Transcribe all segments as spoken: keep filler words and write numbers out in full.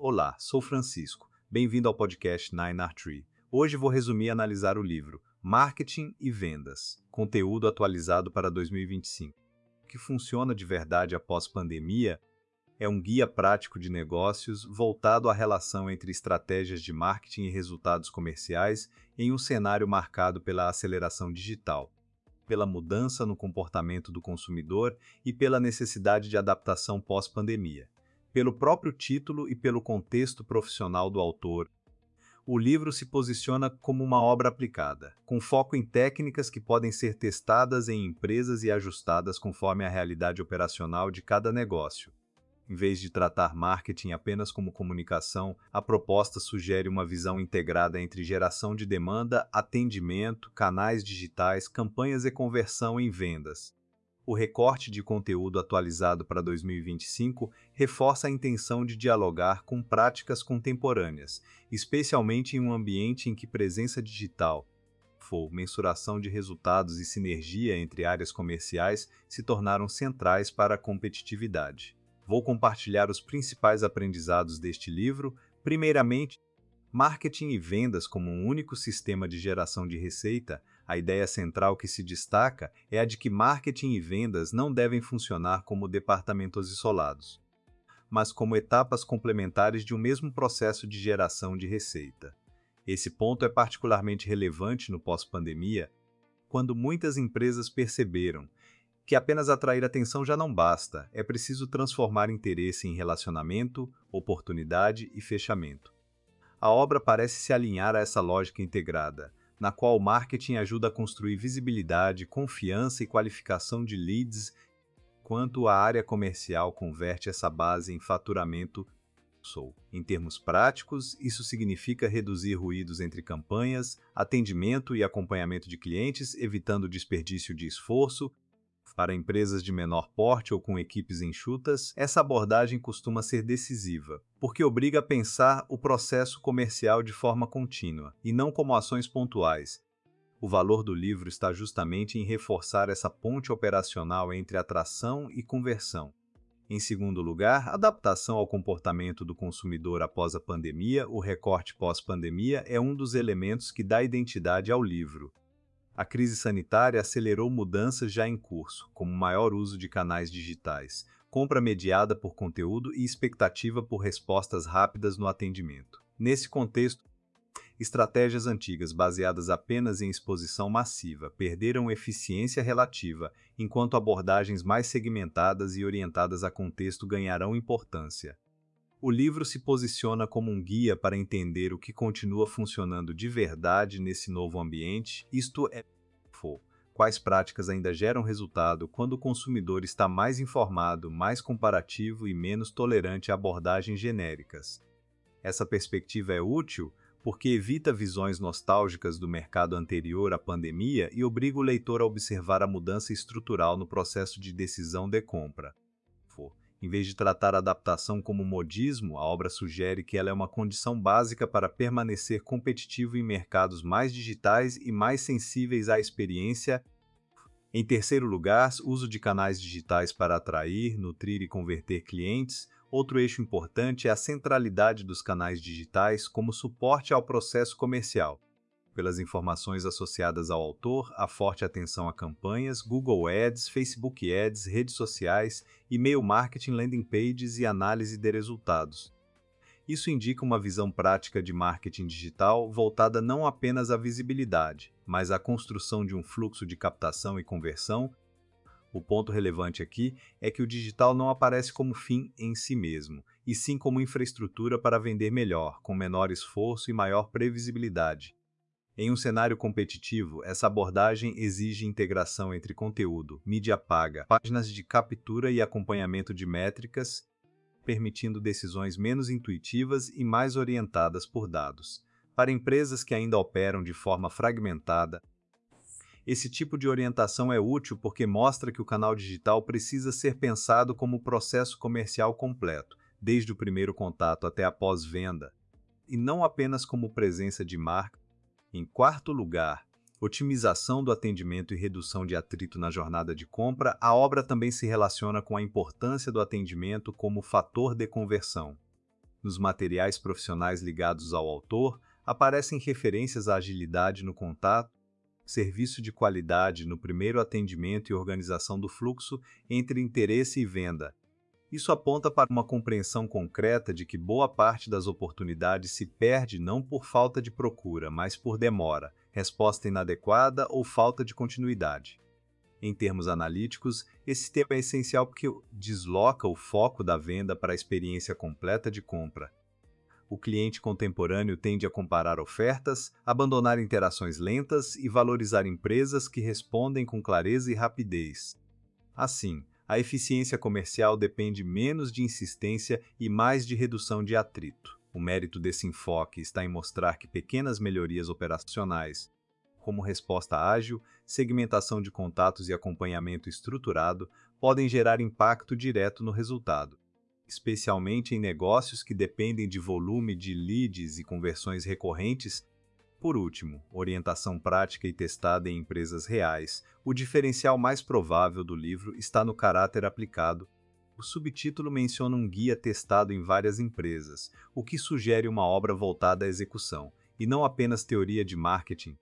Olá, sou Francisco. Bem-vindo ao podcast Nine R Tree. Hoje vou resumir e analisar o livro Marketing e Vendas, conteúdo atualizado para dois mil e vinte e cinco. O que funciona de verdade após pandemia é um guia prático de negócios voltado à relação entre estratégias de marketing e resultados comerciais em um cenário marcado pela aceleração digital, pela mudança no comportamento do consumidor e pela necessidade de adaptação pós-pandemia. Pelo próprio título e pelo contexto profissional do autor, o livro se posiciona como uma obra aplicada, com foco em técnicas que podem ser testadas em empresas e ajustadas conforme a realidade operacional de cada negócio. Em vez de tratar marketing apenas como comunicação, a proposta sugere uma visão integrada entre geração de demanda, atendimento, canais digitais, campanhas e conversão em vendas. O recorte de conteúdo atualizado para dois mil e vinte e cinco reforça a intenção de dialogar com práticas contemporâneas, especialmente em um ambiente em que presença digital, mensuração de resultados e sinergia entre áreas comerciais se tornaram centrais para a competitividade. Vou compartilhar os principais aprendizados deste livro. Primeiramente, marketing e vendas como um único sistema de geração de receita. A ideia central que se destaca é a de que marketing e vendas não devem funcionar como departamentos isolados, mas como etapas complementares de um mesmo processo de geração de receita. Esse ponto é particularmente relevante no pós-pandemia, quando muitas empresas perceberam que apenas atrair atenção já não basta, é preciso transformar interesse em relacionamento, oportunidade e fechamento. A obra parece se alinhar a essa lógica integrada, na qual o marketing ajuda a construir visibilidade, confiança e qualificação de leads, enquanto a área comercial converte essa base em faturamento. Em termos práticos, isso significa reduzir ruídos entre campanhas, atendimento e acompanhamento de clientes, evitando desperdício de esforço. Para empresas de menor porte ou com equipes enxutas, essa abordagem costuma ser decisiva, porque obriga a pensar o processo comercial de forma contínua, e não como ações pontuais. O valor do livro está justamente em reforçar essa ponte operacional entre atração e conversão. Em segundo lugar, adaptação ao comportamento do consumidor após a pandemia. O recorte pós-pandemia é um dos elementos que dá identidade ao livro. A crise sanitária acelerou mudanças já em curso, como maior uso de canais digitais, compra mediada por conteúdo e expectativa por respostas rápidas no atendimento. Nesse contexto, estratégias antigas baseadas apenas em exposição massiva perderam eficiência relativa, enquanto abordagens mais segmentadas e orientadas a contexto ganharão importância. O livro se posiciona como um guia para entender o que continua funcionando de verdade nesse novo ambiente, isto é, quais práticas ainda geram resultado quando o consumidor está mais informado, mais comparativo e menos tolerante a abordagens genéricas. Essa perspectiva é útil porque evita visões nostálgicas do mercado anterior à pandemia e obriga o leitor a observar a mudança estrutural no processo de decisão de compra. Em vez de tratar a adaptação como modismo, a obra sugere que ela é uma condição básica para permanecer competitivo em mercados mais digitais e mais sensíveis à experiência. Em terceiro lugar, uso de canais digitais para atrair, nutrir e converter clientes. Outro eixo importante é a centralidade dos canais digitais como suporte ao processo comercial. Pelas informações associadas ao autor, a forte atenção a campanhas, Google Ads, Facebook Ads, redes sociais, e-mail marketing, landing pages e análise de resultados. Isso indica uma visão prática de marketing digital voltada não apenas à visibilidade, mas à construção de um fluxo de captação e conversão. O ponto relevante aqui é que o digital não aparece como fim em si mesmo, e sim como infraestrutura para vender melhor, com menor esforço e maior previsibilidade. Em um cenário competitivo, essa abordagem exige integração entre conteúdo, mídia paga, páginas de captura e acompanhamento de métricas, permitindo decisões menos intuitivas e mais orientadas por dados. Para empresas que ainda operam de forma fragmentada, esse tipo de orientação é útil porque mostra que o canal digital precisa ser pensado como processo comercial completo, desde o primeiro contato até a pós-venda, e não apenas como presença de marca. Em quarto lugar, otimização do atendimento e redução de atrito na jornada de compra. A obra também se relaciona com a importância do atendimento como fator de conversão. Nos materiais profissionais ligados ao autor, aparecem referências à agilidade no contato, serviço de qualidade no primeiro atendimento e organização do fluxo entre interesse e venda. Isso aponta para uma compreensão concreta de que boa parte das oportunidades se perde não por falta de procura, mas por demora, resposta inadequada ou falta de continuidade. Em termos analíticos, esse tema é essencial porque desloca o foco da venda para a experiência completa de compra. O cliente contemporâneo tende a comparar ofertas, abandonar interações lentas e valorizar empresas que respondem com clareza e rapidez. Assim, a eficiência comercial depende menos de insistência e mais de redução de atrito. O mérito desse enfoque está em mostrar que pequenas melhorias operacionais, como resposta ágil, segmentação de contatos e acompanhamento estruturado, podem gerar impacto direto no resultado, especialmente em negócios que dependem de volume de leads e conversões recorrentes. Por último, orientação prática e testada em empresas reais. O diferencial mais provável do livro está no caráter aplicado. O subtítulo menciona um guia testado em várias empresas, o que sugere uma obra voltada à execução, e não apenas teoria de marketing.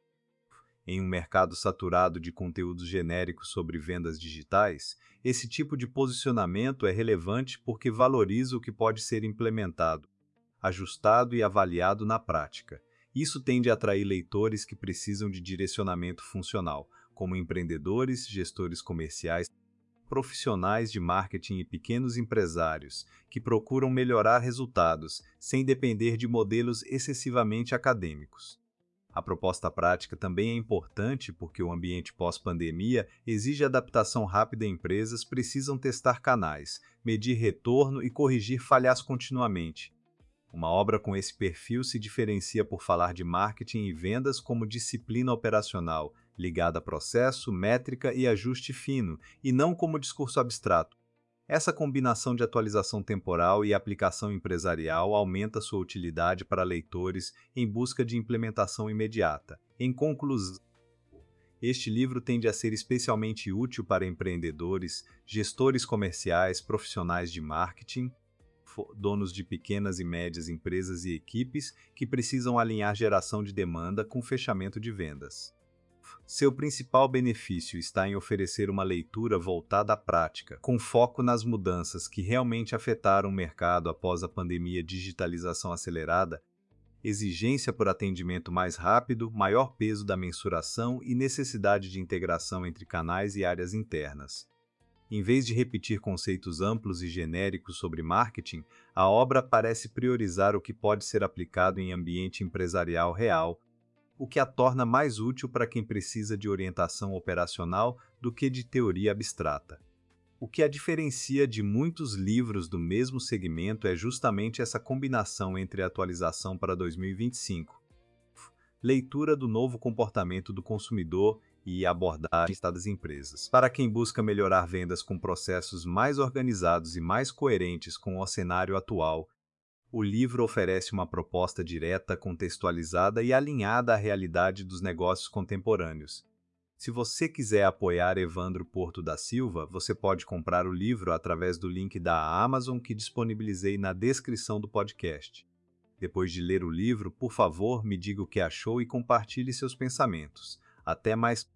Em um mercado saturado de conteúdos genéricos sobre vendas digitais, esse tipo de posicionamento é relevante porque valoriza o que pode ser implementado, ajustado e avaliado na prática. Isso tende a atrair leitores que precisam de direcionamento funcional, como empreendedores, gestores comerciais, profissionais de marketing e pequenos empresários, que procuram melhorar resultados, sem depender de modelos excessivamente acadêmicos. A proposta prática também é importante porque o ambiente pós-pandemia exige adaptação rápida e empresas precisam testar canais, medir retorno e corrigir falhas continuamente. Uma obra com esse perfil se diferencia por falar de marketing e vendas como disciplina operacional, ligada a processo, métrica e ajuste fino, e não como discurso abstrato. Essa combinação de atualização temporal e aplicação empresarial aumenta sua utilidade para leitores em busca de implementação imediata. Em conclusão, este livro tende a ser especialmente útil para empreendedores, gestores comerciais, profissionais de marketing, donos de pequenas e médias empresas e equipes que precisam alinhar geração de demanda com fechamento de vendas. Seu principal benefício está em oferecer uma leitura voltada à prática, com foco nas mudanças que realmente afetaram o mercado após a pandemia, digitalização acelerada, exigência por atendimento mais rápido, maior peso da mensuração e necessidade de integração entre canais e áreas internas. Em vez de repetir conceitos amplos e genéricos sobre marketing, a obra parece priorizar o que pode ser aplicado em ambiente empresarial real, o que a torna mais útil para quem precisa de orientação operacional do que de teoria abstrata. O que a diferencia de muitos livros do mesmo segmento é justamente essa combinação entre a atualização para dois mil e vinte e cinco, leitura do novo comportamento do consumidor e abordagem das empresas. Para quem busca melhorar vendas com processos mais organizados e mais coerentes com o cenário atual, o livro oferece uma proposta direta, contextualizada e alinhada à realidade dos negócios contemporâneos. Se você quiser apoiar Evandro Porto da Silva, você pode comprar o livro através do link da Amazon que disponibilizei na descrição do podcast. Depois de ler o livro, por favor, me diga o que achou e compartilhe seus pensamentos. Até mais!